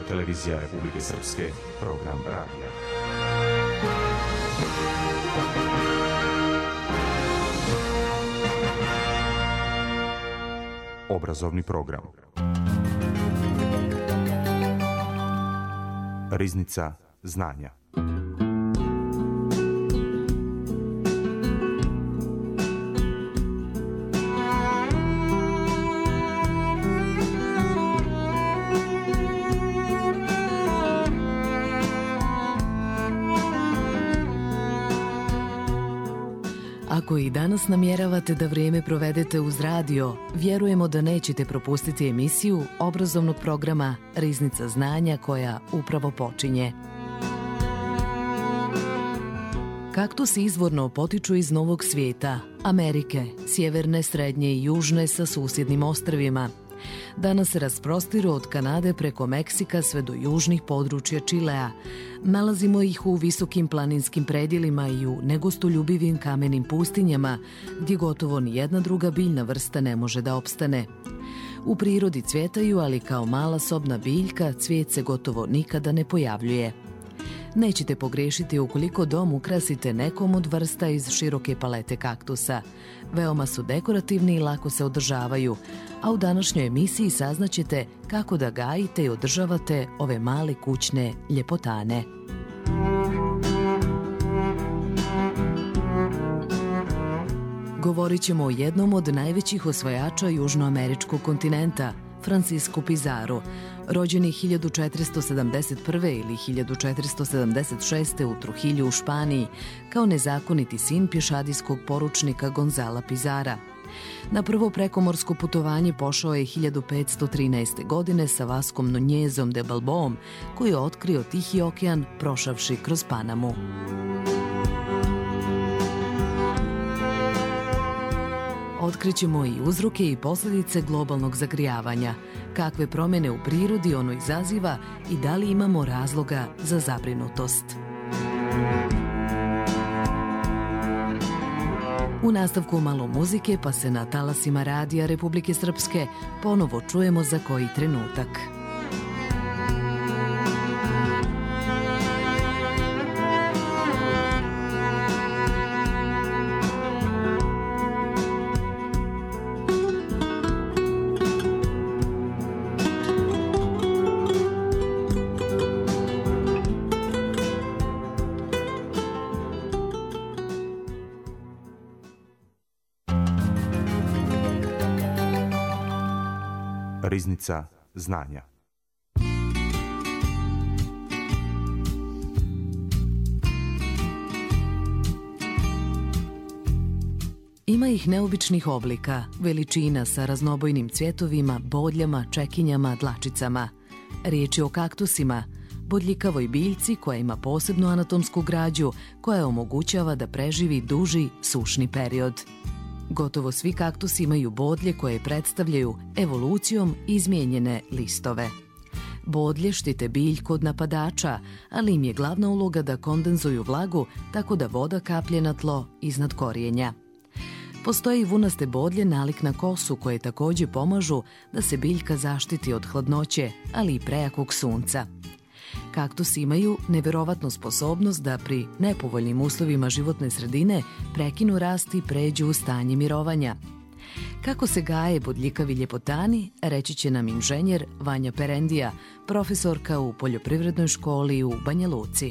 televizija Republike Srpske, program radija. Obrazovni program. Riznica znanja. Ako i danas namjeravate da vrijeme provedete uz radio, vjerujemo da nećete propustiti emisiju obrazovnog programa Riznica znanja koja upravo počinje. Kaktusi izvorno potiču iz Novog svijeta, Amerike, sjeverne, srednje i južne sa susjednim ostrvima. Danas se rasprostiru od Kanade preko Meksika sve do južnih područja Čilea. Nalazimo ih u visokim planinskim predjelima i u negostoljubivim kamenim pustinjama, gdje gotovo ni jedna druga biljna vrsta ne može da opstane. U prirodi cvjetaju, ali kao mala sobna biljka cvijet se gotovo nikada ne pojavljuje. Nećete pogrešiti ukoliko dom ukrasite nekom od vrsta iz široke palete kaktusa. Veoma su dekorativni i lako se održavaju, a u današnjoj emisiji saznaćete kako da gajite i održavate ove male kućne ljepotane. Govorit ćemo o jednom od najvećih osvajača južnoameričkog kontinenta, Franciscu Pizarru, rođeni 1471. ili 1476. u Trujillu u Španiji, kao nezakoniti sin pješadijskog poručnika Gonzala Pizarra. Na prvo prekomorsko putovanje pošao je 1513. godine sa Vaskom Nunjezom de Balboom, koji je otkrio Tihi okean prošavši kroz Panamu. Otkrićemo i uzroke i posljedice globalnog zagrijavanja, kakve promjene u prirodi ono izaziva i da li imamo razloga za zabrinutost. U nastavku malo muzike, pa se na talasima radija Republike Srpske ponovo čujemo za koji trenutak. Riznica znanja. Ima ih neobičnih oblika, veličina sa raznobojnim cvjetovima, bodljama, čekinjama, dlačicama. Riječ je o kaktusima, bodljikavoj biljci koja ima posebnu anatomsku građu koja omogućava da preživi duži sušni period. Gotovo svi kaktusi imaju bodlje koje predstavljaju evolucijom izmijenjene listove. Bodlje štite biljku od napadača, ali im je glavna uloga da kondenzuju vlagu tako da voda kaplje na tlo iznad korijenja. Postoje i vunaste bodlje nalik na kosu koje također pomažu da se biljka zaštiti od hladnoće, ali i prejakog sunca. Kaktusi imaju neverovatnu sposobnost da pri nepovoljnim uslovima životne sredine prekinu rast i pređu u stanje mirovanja. Kako se gaje bodljikavi ljepotani, reći će nam inženjer Vanja Perendija, profesorka u poljoprivrednoj školi u Banja Luci.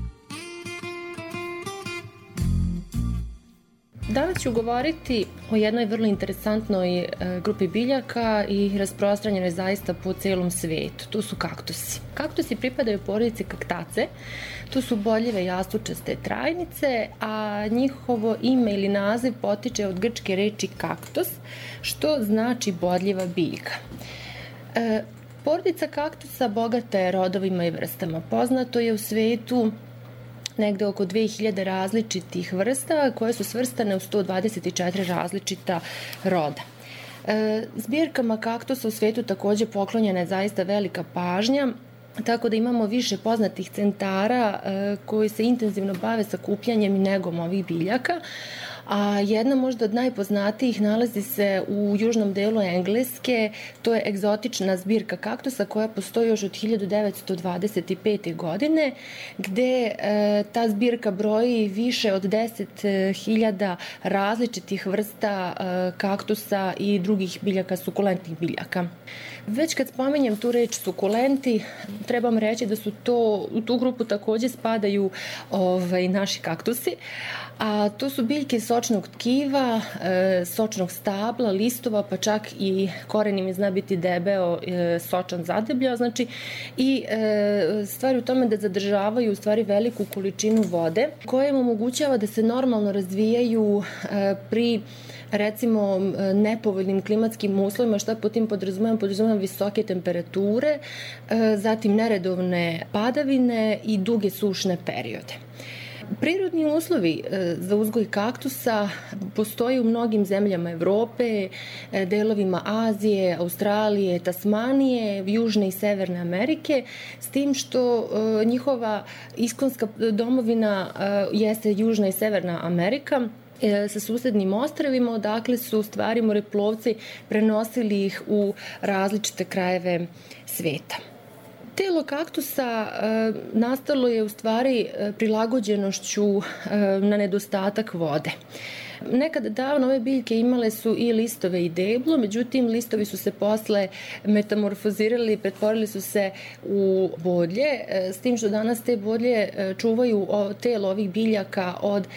Danas ću govoriti o jednoj vrlo interesantnoj grupi biljaka i rasprostranjenoj zaista po cijelom svijetu. Tu su kaktusi. Kaktusi pripadaju porodici kaktace. Tu su boljive jastučaste trajnice, a njihovo ime ili naziv potiče od grčke reči kaktus, što znači bodljiva biljka. Porodica kaktusa bogata je rodovima i vrstama. Poznato je u svijetu negde oko 2000 različitih vrsta koje su svrstane u 124 različita roda. Zbirkama kaktusa u svijetu također poklonjena je zaista velika pažnja, tako da imamo više poznatih centara koji se intenzivno bave sakupljanjem i negom ovih biljaka, a jedna možda od najpoznatijih nalazi se u južnom delu Engleske. To je egzotična zbirka kaktusa koja postoji još od 1925. godine, gde ta zbirka broji više od 10.000 različitih vrsta kaktusa i drugih biljaka, sukulentnih biljaka. Već kad spominjem tu reč sukulenti, trebam reći da su u tu grupu takođe spadaju naši kaktusi, a to su biljke sočnog tkiva, sočnog stabla, listova, pa čak i koren im zna biti debeo, sočan, zadebljao, znači i stvari u tome da zadržavaju u stvari veliku količinu vode koja im omogućava da se normalno razvijaju pri recimo nepovoljnim klimatskim uslovima. Šta po tim podrazumevam visoke temperature, zatim neredovne padavine i duge sušne periode. Prirodni uslovi za uzgoj kaktusa postoje u mnogim zemljama Evrope, delovima Azije, Australije, Tasmanije, Južne i Severne Amerike, s tim što njihova iskonska domovina jeste Južna i Severna Amerika, sa susednim ostrvima, odakle su u stvari moreplovci prenosili ih u različite krajeve sveta. Telo kaktusa nastalo je u stvari prilagođenošću na nedostatak vode. Nekada davno ove biljke imale su i listove i deblo, međutim listovi su se posle metamorfozirali, pretvorili su se u bodlje, s tim što danas te bodlje čuvaju telo ovih biljaka od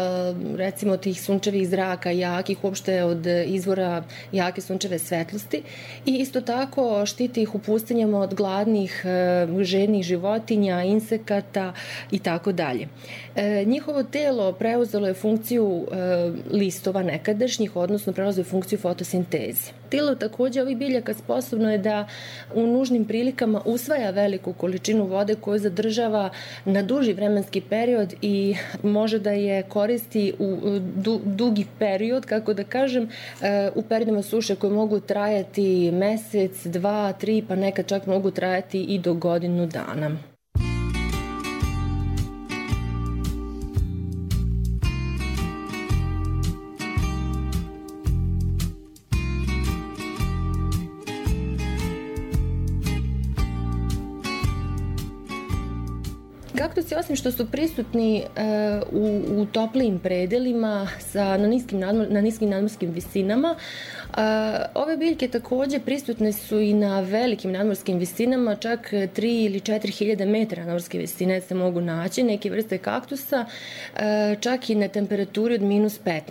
recimo tih sunčevih zraka jakih, uopšte od izvora jake sunčeve svetlosti, i isto tako štiti ih u pustinjama od gladnih, žednih životinja, insekata i tako dalje. Njihovo telo preuzelo je funkciju listova nekadašnjih, odnosno prelazi u funkciju fotosinteze. Telo takođe ovih biljaka sposobno je da u nužnim prilikama usvaja veliku količinu vode koju zadržava na duži vremenski period i može da je koristi u dugi period, kako da kažem, u periodima suše koje mogu trajati mesec, 2, 3, pa nekad čak mogu trajati i do godinu dana. Kaktusi, osim što su prisutni u toplijim predelima na niskim nadmorskim visinama, ove biljke takođe prisutne su i na velikim nadmorskim visinama, čak 3 ili 4.000 metara nadmorske visine se mogu naći neke vrste kaktusa, čak i na temperaturi od -15.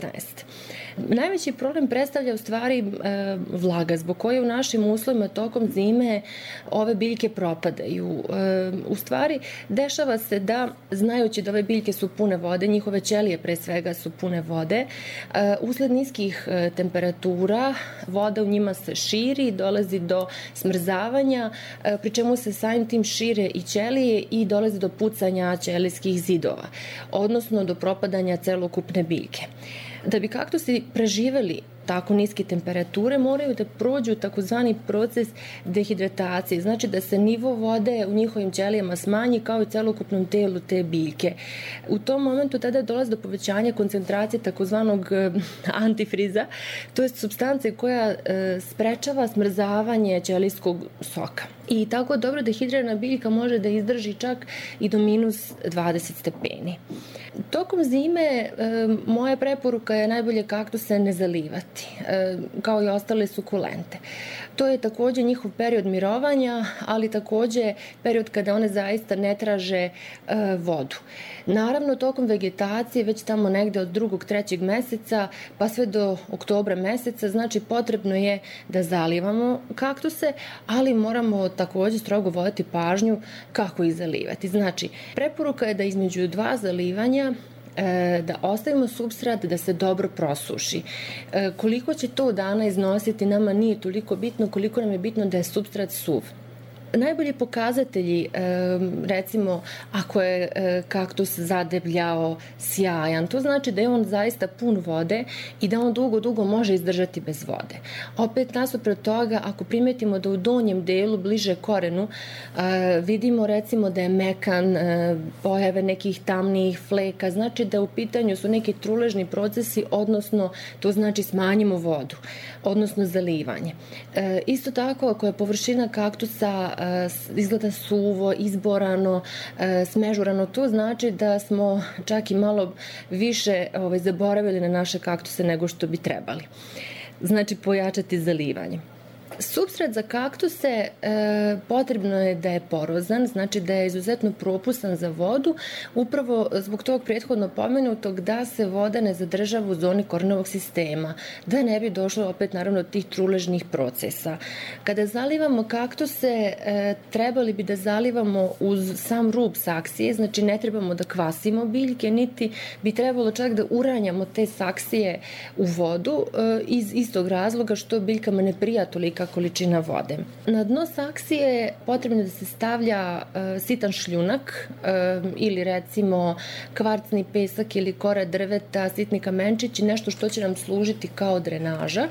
Najveći problem predstavlja u stvari vlaga, zbog koje u našim uslovima tokom zime ove biljke propadaju. U stvari, dešava se da, znajući da ove biljke su pune vode, njihove ćelije pre svega su pune vode, usled niskih temperatura voda u njima se širi, dolazi do smrzavanja, pri čemu se samim tim šire i ćelije i dolazi do pucanja ćelijskih zidova, odnosno do propadanja celokupne biljke. Da bi kaktusi preživeli tako niske temperature, moraju da prođu takozvani proces dehidratacije, znači da se nivo vode u njihovim ćelijama smanji kao i celokupnom telu te biljke. U tom momentu tada dolazi do povećanja koncentracije takozvanog antifriza, to je supstance koja sprečava smrzavanje ćelijskog soka. I tako dobro dehidrirana biljka može da izdrži čak i do -20 stepeni. Tokom zime moja preporuka je najbolje kaktuse ne zalivati, kao i ostale sukulente. To je takođe njihov period mirovanja, ali takođe period kada one zaista ne traže vodu. Naravno, tokom vegetacije, već tamo negde od 2. 3. meseca pa sve do oktobra meseca, znači potrebno je da zalivamo kaktuse, ali moramo takođe strogo voditi pažnju kako ih zalivati. Znači, preporuka je da između 2 zalivanja da ostavimo supstrat da se dobro prosuši. Koliko će to dana iznositi nama nije toliko bitno, koliko nam je bitno da je supstrat suv. Najbolji pokazatelji, recimo, ako je kaktus zadebljao, sjajan, to znači da je on zaista pun vode i da on dugo može izdržati bez vode. Opet, nasuprot toga, ako primetimo da u donjem delu, bliže korenu, vidimo recimo da je mekan, pojave nekih tamnijih fleka, znači da u pitanju su neki truležni procesi, odnosno to znači smanjimo vodu, odnosno zalivanje. Isto tako, ako je površina kaktusa izgleda suvo, izborano, smežurano, to znači da smo čak i malo više zaboravili na naše kaktuse nego što bi trebali. Znači, pojačati zalivanje. Substrat za kaktuse potrebno je da je porozan, znači da je izuzetno propustan za vodu, upravo zbog tog prethodno pomenutog da se voda ne zadržava u zoni korenovog sistema, da ne bi došlo opet naravno tih truležnih procesa. Kada zalivamo kaktuse, trebali bi da zalivamo uz sam rub saksije, znači ne trebamo da kvasimo biljke, niti bi trebalo čak da uranjamo te saksije u vodu iz istog razloga što biljkama ne prija tolika količina vode. Na dno saksije potrebno da se stavlja sitan šljunak ili recimo kvarcni pesak ili kora drveta, sitni kamenčići, nešto što će nam služiti kao drenaža,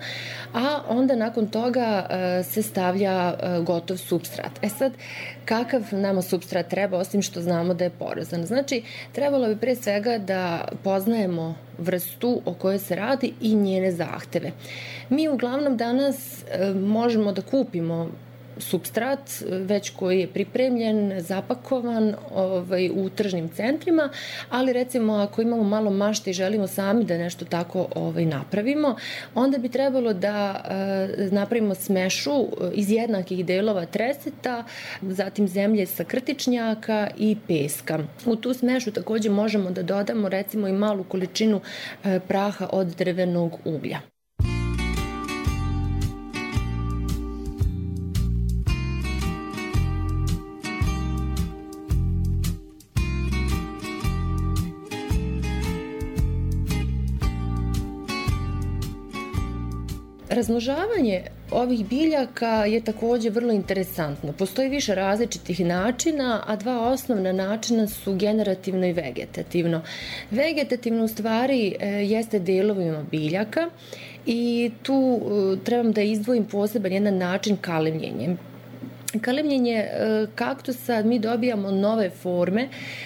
a onda nakon toga se stavlja gotov supstrat. Sad, kakav nama supstrat treba, osim što znamo da je porozan? Znači, trebalo bi pre svega da poznajemo vrstu o kojoj se radi i njene zahteve. Mi uglavnom danas možemo da kupimo supstrat već koji je pripremljen, zapakovan u tržnim centrima, ali recimo ako imamo malo mašte i želimo sami da nešto tako napravimo, onda bi trebalo da napravimo smešu iz jednakih delova treseta, zatim zemlje sa krtičnjaka i peska. U tu smešu takođe možemo da dodamo recimo i malu količinu praha od drvenog uglja. Razmnožavanje ovih biljaka je takođe vrlo interesantno. Postoji više različitih načina, a dva osnovna načina su generativno i vegetativno. Vegetativno u stvari jeste delovima biljaka i tu trebam da izdvojim poseban jedan način kalemljenjem. Kalemljenje kaktusa mi dobijamo nove forme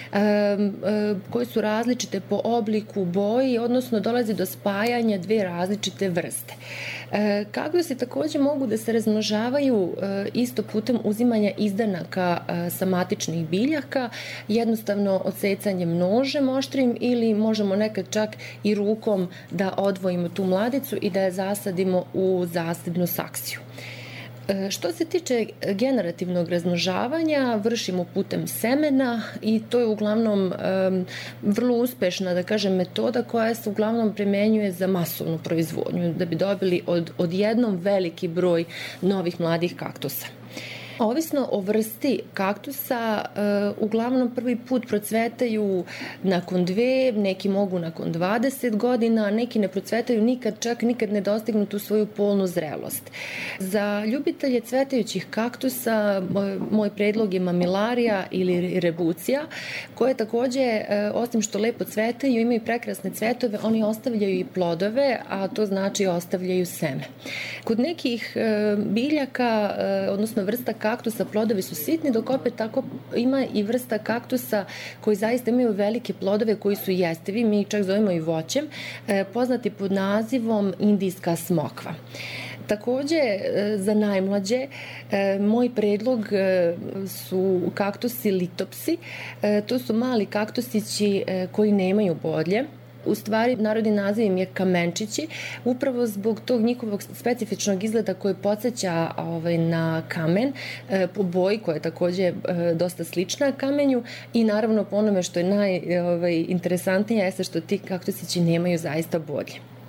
koje su različite po obliku, boji, odnosno dolazi do spajanja dve različite vrste. Kaktusi takođe mogu da se razmnožavaju isto putem uzimanja izdanaka sa matičnih biljaka, jednostavno odsecanjem nožem oštrim ili možemo nekad čak i rukom da odvojimo tu mladicu i da je zasadimo u zasadnu saksiju. Što se tiče generativnog razmnožavanja, vršimo putem semena i to je uglavnom vrlo uspešna, da kažem, metoda koja se uglavnom primenjuje za masovnu proizvodnju, da bi dobili odjednom veliki broj novih mladih kaktusa. Ovisno o vrsti kaktusa, uglavnom prvi put procvetaju nakon 2, neki mogu nakon 20 godina, neki ne procvetaju nikad, čak nikad ne dostignu tu svoju polnu zrelost. Za ljubitelje cvetajućih kaktusa, moj predlog je mamilarija ili rebucija, koje takođe, osim što lepo cvetaju, imaju prekrasne cvetove, oni ostavljaju i plodove, a to znači ostavljaju seme. Kod nekih biljaka, odnosno vrsta kaktusa, plodovi su sitni, dok opet tako ima i vrsta kaktusa koji zaista imaju velike plodove koji su jestivi, mi ih čak zovemo i voćem, poznati pod nazivom indijska smokva. Takođe, za najmlađe, moj predlog su kaktusi litopsi. To su mali kaktusići koji nemaju bodlje. U stvari, narodni naziv im je kamenčići, upravo zbog tog njihovog specifičnog izgleda koji podsjeća na kamen, po boji koja je takođe dosta slična kamenju i naravno po onome što je najinteresantnije jeste što ti kaktusići nemaju zaista bodlje.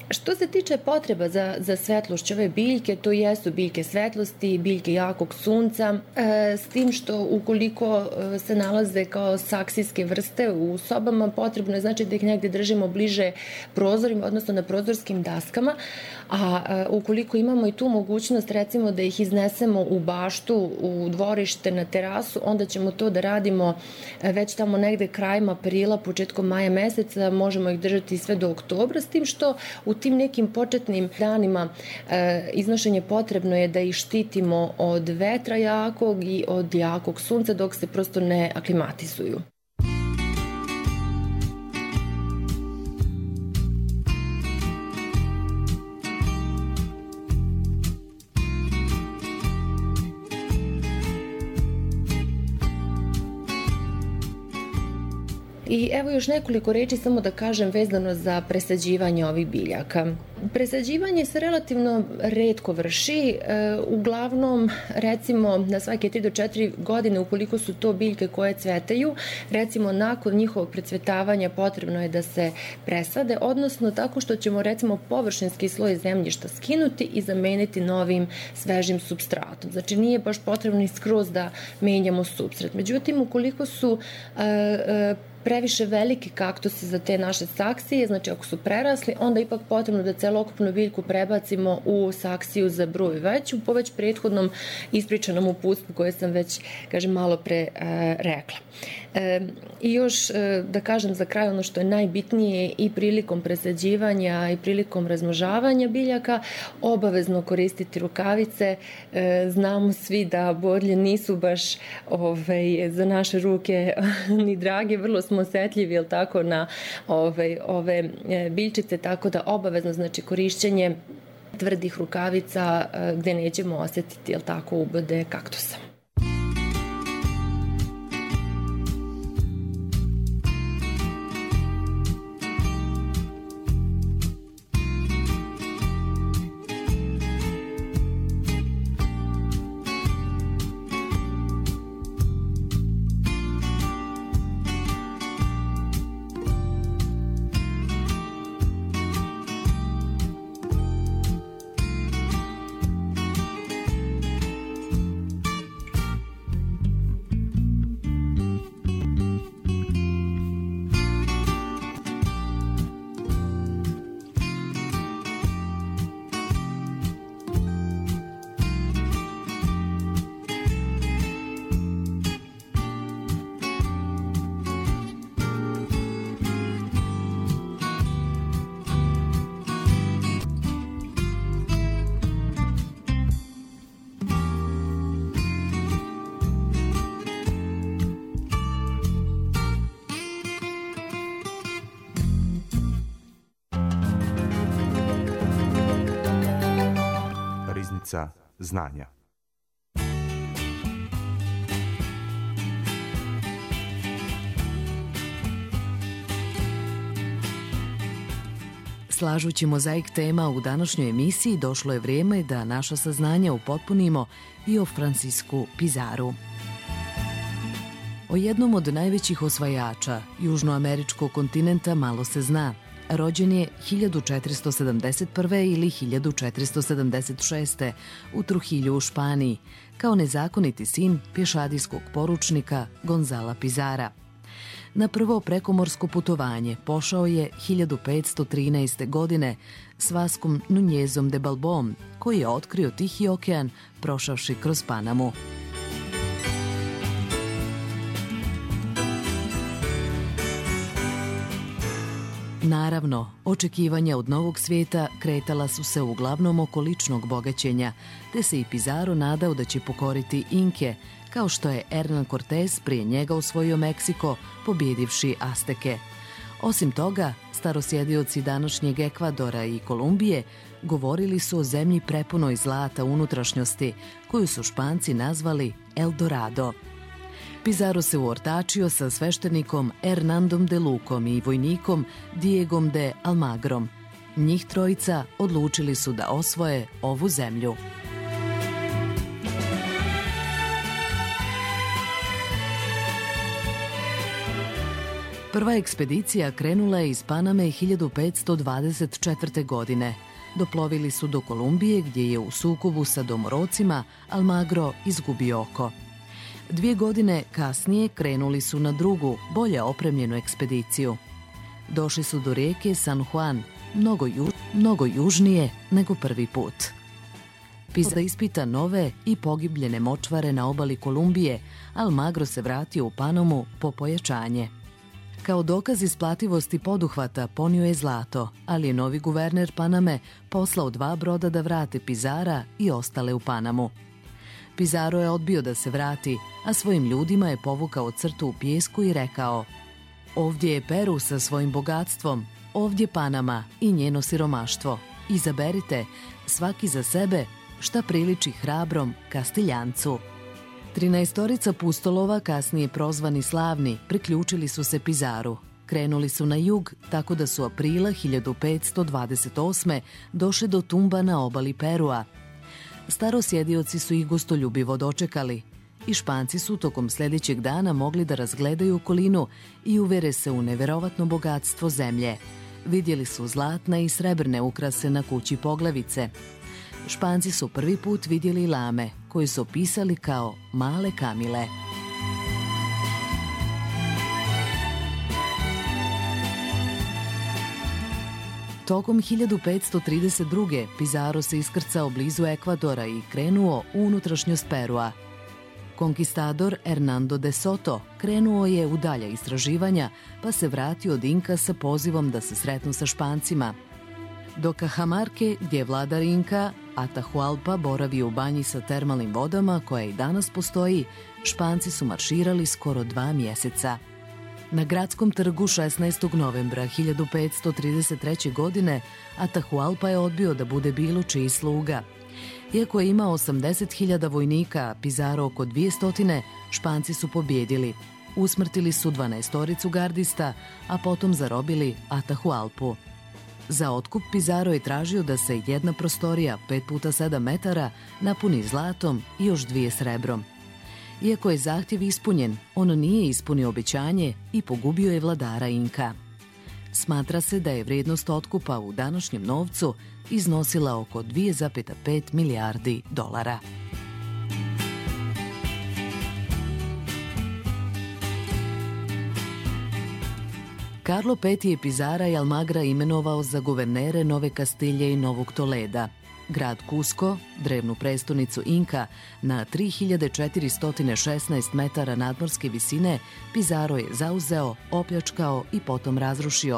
Što se tiče potreba za svetlošću ove biljke, to jesu biljke svetlosti, biljke jakog sunca, s tim što ukoliko se nalaze kao saksijske vrste u sobama, potrebno je znači da ih negde držimo bliže prozorima, odnosno na prozorskim daskama, a ukoliko imamo i tu mogućnost recimo da ih iznesemo u baštu, u dvorište, na terasu, onda ćemo to da radimo već tamo negde krajem aprila, početkom maja meseca, možemo ih držati sve do oktobra, s tim što u tim nekim početnim danima iznošenje potrebno je da ih štitimo od vetra jakog i od jakog sunca dok se prosto ne aklimatizuju. I evo još nekoliko reči samo da kažem vezano za presađivanje ovih biljaka. Presađivanje se relativno retko vrši, uglavnom recimo na svake 3 do 4 godine ukoliko su to biljke koje cvetaju, recimo nakon njihovog precvetavanja potrebno je da se presade, odnosno tako što ćemo recimo površinski sloj zemljišta skinuti i zameniti novim svežim supstratom. Znači nije baš potrebno ni skroz da menjamo supstrat. Međutim, ukoliko su previše veliki kaktusi za te naše saksije, znači ako su prerasli, onda ipak potrebno da celokupnu biljku prebacimo u saksiju za bruj veću, po već prethodnom ispričanom uputstvu koje sam već, kažem, malo pre rekla. I još da kažem za kraj ono što je najbitnije i prilikom presađivanja i prilikom razmnožavanja biljaka, obavezno koristiti rukavice. Znamo svi da bodlje nisu baš za naše ruke ni drage, vrlo smo osetljivi, jel tako, na ove biljčice, tako da obavezno znači korišćenje tvrdih rukavica gde nećemo osetiti, jel tako, ubode kaktusa. Riznica znanja. Slažući mozaik tema u današnjoj emisiji, došlo je vrijeme da naša saznanja upotpunimo i o Franciscu Pizaru. O jednom od najvećih osvajača južnoameričkog kontinenta malo se zna. Rođen je 1471. ili 1476. u Trujillu u Španiji, kao nezakoniti sin pješadijskog poručnika Gonzala Pizara. Na prvo prekomorsko putovanje pošao je 1513. godine s Vaskom Nunezom de Balbom, koji je otkrio Tihi okean prošavši kroz Panamu. Naravno, očekivanja od novog svijeta kretala su se uglavnom oko ličnog bogaćenja, te se i Pizarro nadao da će pokoriti Inke, kao što je Hernán Cortés prije njega osvojio Meksiko, pobjedivši Azteke. Osim toga, starosjedioci današnjeg Ekvadora i Kolumbije govorili su o zemlji prepunoj zlata unutrašnjosti, koju su Španci nazvali El Dorado. Pizarro se uortačio sa sveštenikom Hernandom de Lucom i vojnikom Diegom de Almagrom. Njih trojica odlučili su da osvoje ovu zemlju. Prva ekspedicija krenula je iz Paname 1524. godine. Doplovili su do Kolumbije gdje je u sukobu sa domorocima Almagro izgubio oko. 2 godine kasnije krenuli su na drugu, bolje opremljenu ekspediciju. Došli su do rijeke San Juan, mnogo južnije nego prvi put. Pizarro ispita nove i pogibljene močvare na obali Kolumbije, Almagro se vratio u Panamu po pojačanje. Kao dokaz isplativosti poduhvata ponio je zlato, ali je novi guverner Paname poslao 2 broda da vrate Pizarra i ostale u Panamu. Pizarro je odbio da se vrati, a svojim ljudima je povukao crtu u pijesku i rekao: ovdje je Peru sa svojim bogatstvom, ovdje Panama i njeno siromaštvo. Izaberite, svaki za sebe, šta priliči hrabrom Kastiljancu. 13 pustolova, kasnije prozvani slavni, priključili su se Pizarru. Krenuli su na jug, tako da su aprila 1528. došli do Tumba na obali Perua. Starosjedioci su ih gostoljubivo dočekali i Španci su tokom sljedećeg dana mogli da razgledaju okolinu i uvere se u neverovatno bogatstvo zemlje. Vidjeli su zlatne i srebrne ukrase na kući poglavice. Španci su prvi put vidjeli lame, koje su opisali kao male kamile. Tokom 1532. Pizarro se iskrcao blizu Ekvadora i krenuo u unutrašnjost Perua. Konkistador Hernando de Soto krenuo je u dalja istraživanja, pa se vratio od Inka sa pozivom da se sretnu sa Špancima. Do Cajamarke, gdje je vladar Inka, Atahualpa boravio u banji sa termalnim vodama, koja i danas postoji, Španci su marširali skoro 2 mjeseca. Na gradskom trgu 16. novembra 1533. godine Atahualpa je odbio da bude bilo čiji sluga. Iako je imao 80.000 vojnika, a Pizarro oko 200, Španci su pobjedili. Usmrtili su 12 gardista, a potom zarobili Atahualpu. Za otkup Pizarro je tražio da se jedna prostorija 5x7 metara napuni zlatom i još 2 srebrom. Iako je zahtjev ispunjen, on nije ispunio obećanje i pogubio je vladara Inka. Smatra se da je vrijednost otkupa u današnjem novcu iznosila oko 2,5 milijardi dolara. Carlo V je Pizarra i Almagra imenovao za guvernere Nove Kastilje i Novog Toleda. Grad Cusco, drevnu prestonicu Inka, na 3416 metara nadmorske visine, Pizarro je zauzeo, opljačkao i potom razrušio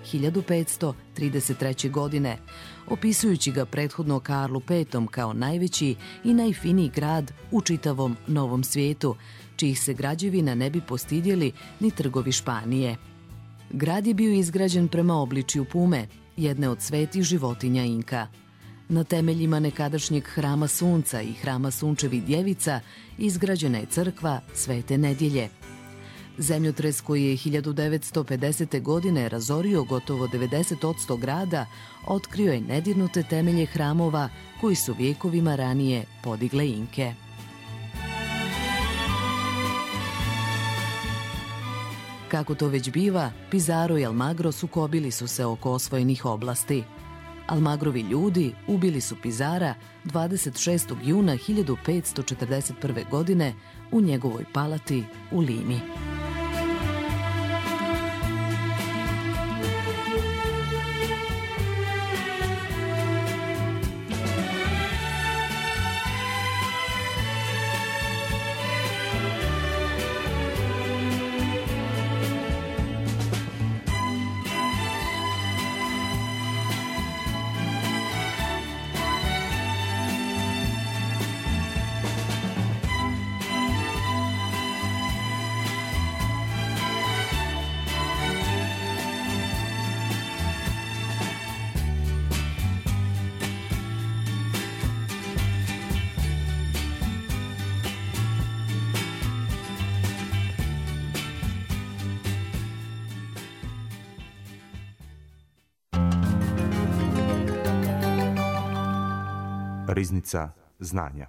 1533. godine, opisujući ga prethodno Karlu V kao najveći i najfiniji grad u čitavom Novom svijetu, čijih se građevina ne bi postidjeli ni trgovi Španije. Grad je bio izgrađen prema obličju pume, jedne od svetih životinja Inka. Na temeljima nekadašnjeg hrama sunca i hrama sunčevih djevica izgrađena je crkva Svete Nedjelje. Zemljotres koji je 1950. godine razorio gotovo 90% grada, otkrio je nedirnute temelje hramova koji su vjekovima ranije podigle Inke. Kako to već biva, Pizarro i Almagro sukobili su se oko osvojenih oblasti. Almagrovi ljudi ubili su Pizarra 26. juna 1541. godine u njegovoj palati u Limi. Riznica znanja.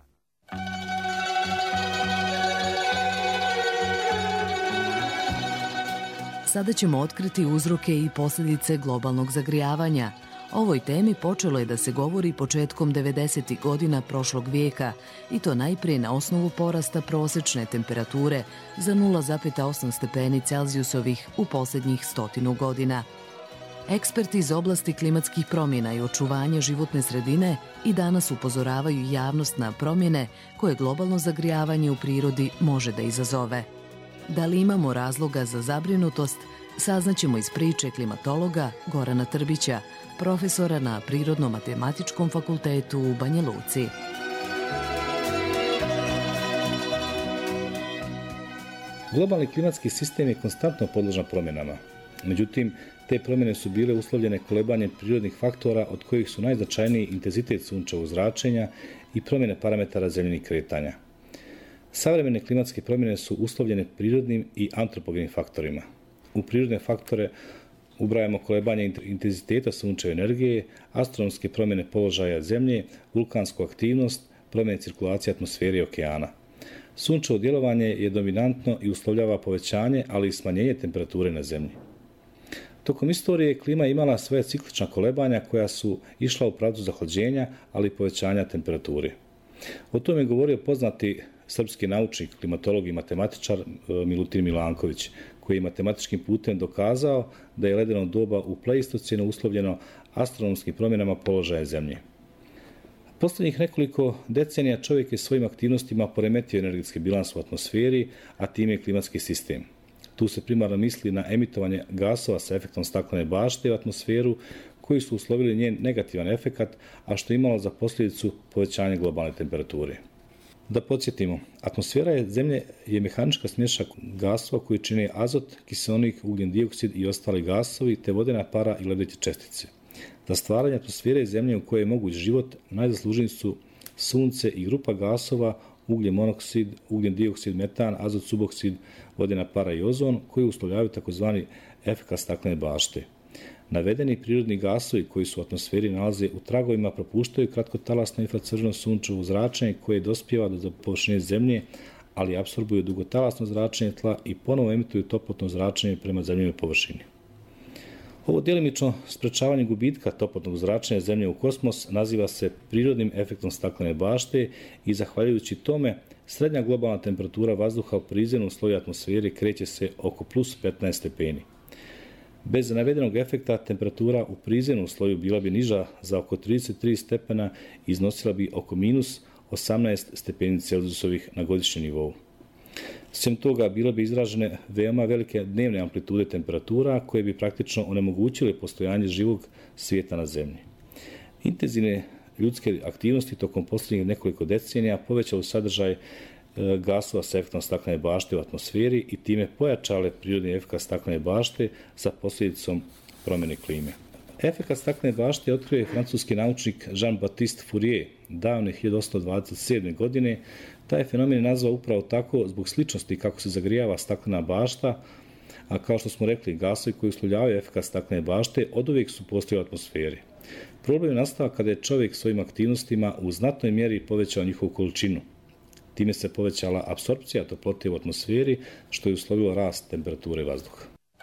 Sada ćemo otkriti uzroke i posljedice globalnog zagrijavanja. O ovoj temi počelo je da se govori početkom 90. godina prošlog vijeka i to najprije na osnovu porasta prosječne temperature za 0,8 stepeni Celzijusovih u posljednjih 100 godina. Eksperti iz oblasti klimatskih promjena i očuvanja životne sredine i danas upozoravaju javnost na promjene koje globalno zagrijavanje u prirodi može da izazove. Da li imamo razloga za zabrinutost, saznaćemo iz priče klimatologa Gorana Trbića, profesora na Prirodno-matematičkom fakultetu u Banja Luci. Globalni klimatski sistem je konstantno podložan promjenama. Međutim, te promjene su bile uslovljene kolebanjem prirodnih faktora od kojih su najznačajniji intenzitet sunčevog zračenja i promjene parametara zemljinih kretanja. Savremene klimatske promjene su uslovljene prirodnim i antropogenim faktorima. U prirodne faktore ubrajamo kolebanje intenziteta sunčeve energije, astronomske promjene položaja zemlje, vulkansku aktivnost, promjene cirkulacije atmosfere i okeana. Sunčevo djelovanje je dominantno i uslovljava povećanje, ali i smanjenje temperature na zemlji. Tokom istorije klima je imala svoje ciklična kolebanja koja su išla u pravcu zahlađenja, ali i povećanja temperature. O tome je govorio poznati srpski naučnik, klimatolog i matematičar Milutin Milanković, koji je matematičkim putem dokazao da je ledeno doba u pleistocenu uslovljeno astronomskim promjenama položaja Zemlje. Posljednjih nekoliko decenija čovjek je svojim aktivnostima poremetio energetski bilans u atmosferi, a time je klimatski sistem. Tu se primarno misli na emitovanje gasova sa efektom staklene bašte u atmosferu, koji su uslovili njen negativan efekat, a što je imalo za posljedicu povećanje globalne temperature. Da podsjetimo, atmosfera Zemlje je mehanička smješak gasova koji čine azot, kiseonik, ugljen dioksid i ostali gasovi, te vodena para i lebdeće čestice. Za stvaranje atmosfere Zemlje u kojoj je moguć život najzaslužniji su sunce i grupa gasova, ugljen monoksid, ugljen dioksid, metan, azot suboksid, vodena para i ozon, koji uslovljavaju tzv. Efekat staklene bašte. Navedeni prirodni gasovi koji su u atmosferi nalaze u tragovima propuštaju kratkotalasno infracrveno sunčevo zračenje koje dospijeva do površine Zemlje, ali apsorbuju dugotalasno zračenje tla i ponovo emituju toplotno zračenje prema zemljinoj površini. Ovo djelimično sprečavanje gubitka toplotnog zračenja Zemlje u kosmos naziva se prirodnim efektom staklene bašte i zahvaljujući tome srednja globalna temperatura vazduha u prizemnom sloju atmosfere kreće se oko plus 15 stepeni. Bez navedenog efekta temperatura u prizemnom sloju bila bi niža za oko 33 stepena i iznosila bi oko minus 18 stepeni Celzijusovih na godišnjem nivou. Sem toga, bilo bi izražene veoma velike dnevne amplitude temperatura koje bi praktično onemogućile postojanje živog svijeta na Zemlji. Intenzivne ljudske aktivnosti tokom posljednjih nekoliko decenija povećali sadržaj gasova sa efektom staklene bašte u atmosferi i time pojačale prirodni efekat staklene bašte sa posljedicom promjene klime. Efekat staklene bašte otkrio je francuski naučnik Jean-Baptiste Fourier davne 1827. godine. Taj fenomen je nazvao upravo tako zbog sličnosti kako se zagrijava staklena bašta, a kao što smo rekli, gasovi koji uslovljavaju efekat staklene bašte oduvijek su postojali u atmosferi. Problem je nastao kada je čovjek svojim aktivnostima u znatnoj mjeri povećao njihovu količinu. Time se povećala apsorpcija toplote u atmosferi, što je uslovilo rast temperature vazduha.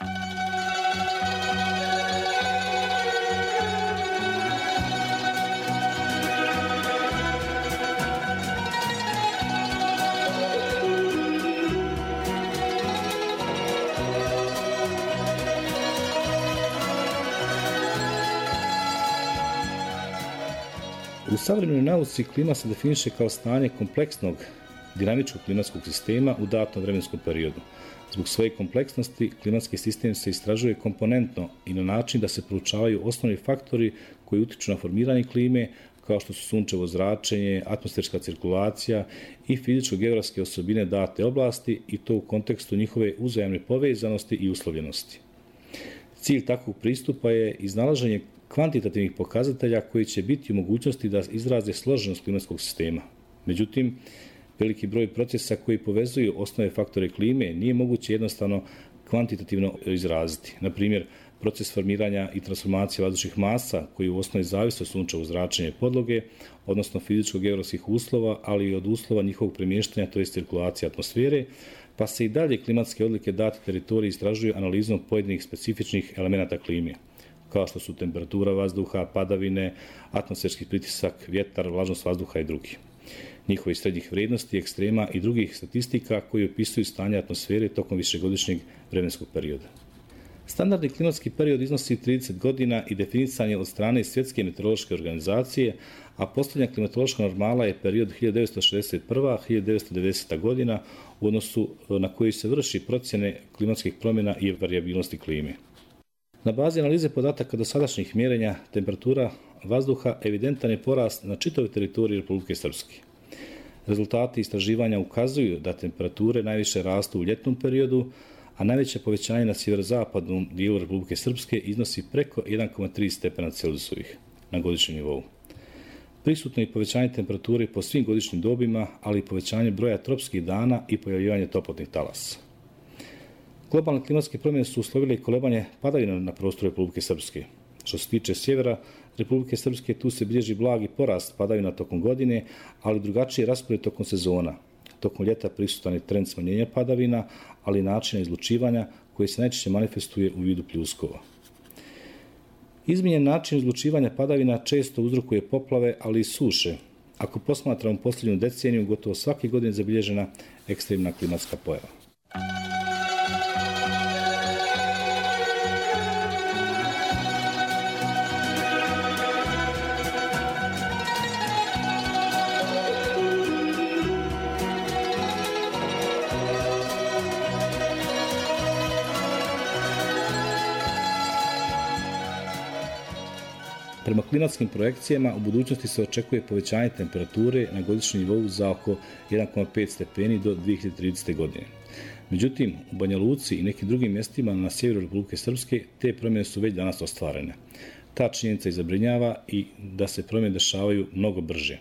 U savremenoj nauci klima se definiše kao stanje kompleksnog dinamičkog klimatskog sistema u datom vremenskom periodu. Zbog svoje kompleksnosti, klimatski sistem se istražuje komponentno i na način da se proučavaju osnovni faktori koji utiču na formiranje klime, kao što su sunčevo zračenje, atmosferska cirkulacija i fizičko-geografske osobine date oblasti i to u kontekstu njihove uzajamne povezanosti i uslovljenosti. Cilj takvog pristupa je iznalaženje kvantitativnih pokazatelja koji će biti u mogućnosti da izraze složenost klimatskog sistema. Međutim, veliki broj procesa koji povezuju osnovne faktore klime nije moguće jednostavno kvantitativno izraziti. Na primjer, proces formiranja i transformacije vazdušnih masa koji u osnovi zavise od sunčevog zračenja podloge, odnosno fizičko-geografskih uslova, ali i od uslova njihovog premještanja, to je cirkulacije atmosfere, pa se i dalje klimatske odlike date teritoriji istražuju analizom pojedinih specifičnih elemenata klime, kao što su temperatura vazduha, padavine, atmosferski pritisak, vjetar, vlažnost vazduha i drugi. Njihovih srednjih vrijednosti, ekstrema i drugih statistika koji opisuju stanje atmosfere tokom višegodišnjeg vremenskog perioda. Standardni klimatski period iznosi 30 godina i definisan je od strane Svjetske meteorološke organizacije, a posljednja klimatološka normala je period 1961-1990. godina u odnosu na koji se vrši procjene klimatskih promjena i varijabilnosti klime. Na bazi analize podataka dosadašnjih mjerenja temperatura vazduha evidentan je porast na čitavoj teritoriji Republike Srpske. Rezultati istraživanja ukazuju da temperature najviše rastu u ljetnom periodu, a najveće povećanje na sjeverozapadnom dijelu Republike Srpske iznosi preko 1,3 stepena Celzijusovih na godišnjem nivou. Prisutno je povećanje temperature po svim godišnjim dobima, ali i povećanje broja tropskih dana i pojavljivanje toplotnih talasa. Globalne klimatske promjene su uslovile i kolebanje padavina na prostoru Republike Srpske. Što se tiče sjevera Republike Srpske, tu se bilježi blagi porast padavina tokom godine, ali drugačiji raspored tokom sezona. Tokom ljeta prisutan je trend smanjenja padavina, ali i načina izlučivanja koji se najčešće manifestuje u vidu pljuskova. Izmijenjen način izlučivanja padavina često uzrokuje poplave, ali i suše. Ako posmatramo posljednju deceniju, gotovo svake godine zabilježena ekstremna klimatska pojava. Prema klimatskim projekcijama, u budućnosti se očekuje povećanje temperature na godišnjem nivou za oko 1,5 stepeni do 2030. godine. Međutim, u Banja Luci i nekim drugim mjestima na sjeveru Republike Srpske te promjene su već danas ostvarene. Ta činjenica zabrinjava i da se promjene dešavaju mnogo brže.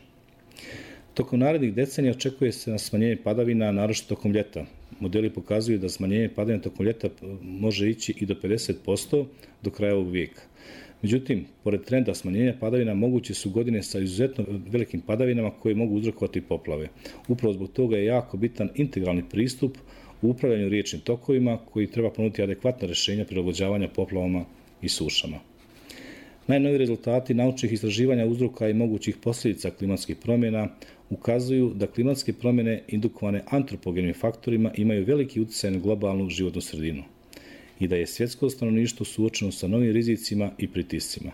Tokom narednih decenija očekuje se na smanjenje padavina, naročito tokom ljeta. Modeli pokazuju da smanjenje padavina tokom ljeta može ići i do 50% do kraja ovog vijeka. Međutim, pored trenda smanjenja padavina, moguće su godine sa izuzetno velikim padavinama koje mogu uzrokovati poplave. Upravo zbog toga je jako bitan integralni pristup u upravljanju riječnim tokovima koji treba ponuditi adekvatna rješenja prilagođavanja poplavama i sušama. Najnoviji rezultati naučnih istraživanja uzroka i mogućih posljedica klimatskih promjena ukazuju da klimatske promjene indukovane antropogenim faktorima imaju veliki utjecaj na globalnu životnu sredinu i da je svjetsko stanovništvo suočeno sa novim rizicima i pritiscima.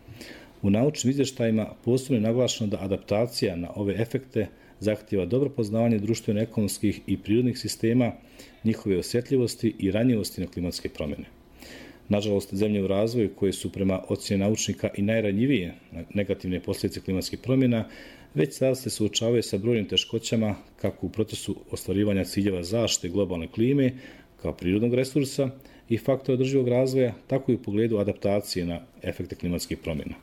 U naučnim izvještajima posebno je naglašeno da adaptacija na ove efekte zahtijeva dobro poznavanje društveno-ekonomskih i prirodnih sistema, njihove osjetljivosti i ranjivosti na klimatske promjene. Nažalost, zemlje u razvoju koje su prema ocjeni naučnika i najranjivije na negativne posljedice klimatskih promjena, već sada se suočavaju sa brojnim teškoćama kako u procesu ostvarivanja ciljeva zaštite globalne klime kao prirodnog resursa i faktora održivog razvoja, tako i u pogledu adaptacije na efekte klimatskih promjena.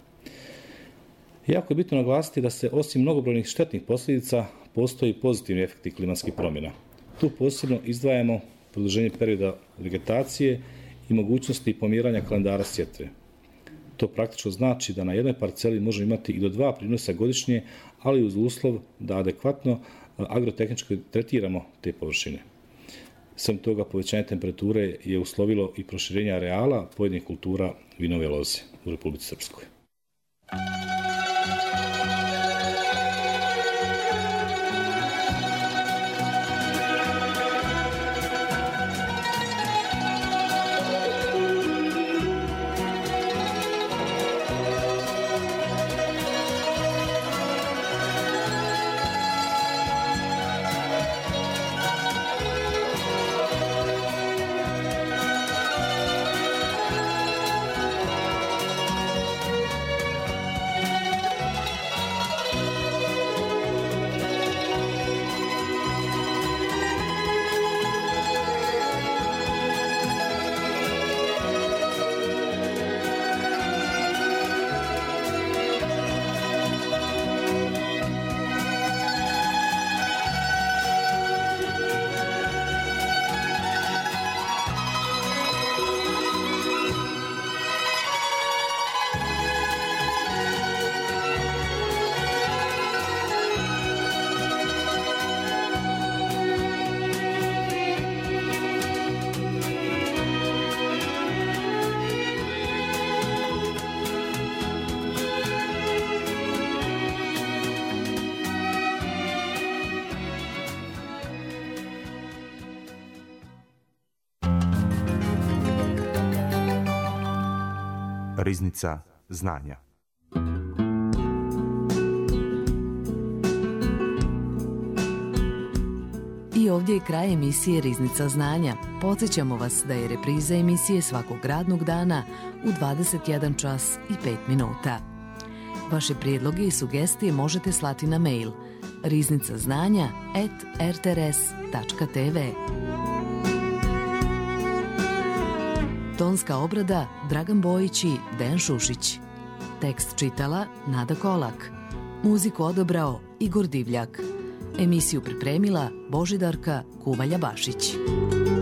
Jako je bitno naglasiti da se osim mnogobrojnih štetnih posljedica postoji pozitivni efekti klimatskih promjena. Tu posebno izdvajamo produženje perioda vegetacije i mogućnosti pomjeranja kalendara sjetve. To praktično znači da na jednoj parceli može imati i do 2 prinosa godišnje, ali uz uslov da adekvatno agrotehnički tretiramo te površine. Sem toga, povećanje temperature je uslovilo i proširenje areala pojedinih kultura vinove loze u Republici Srpskoj. Riznica znanja. I ovdje je kraj emisije Riznica znanja. Podsjećamo vas da je repriza emisije svakog radnog dana u 21 čas i 5 minuta. Vaše prijedloge i sugestije možete slati na mail riznicaznanja@rtrs.tv. Tonska obrada Dragan Bojić i Dejan Šušić. Tekst čitala Nada Kolak. Muziku odabrao Igor Divljak. Emisiju pripremila Božidarka Kuvalja-Bašić.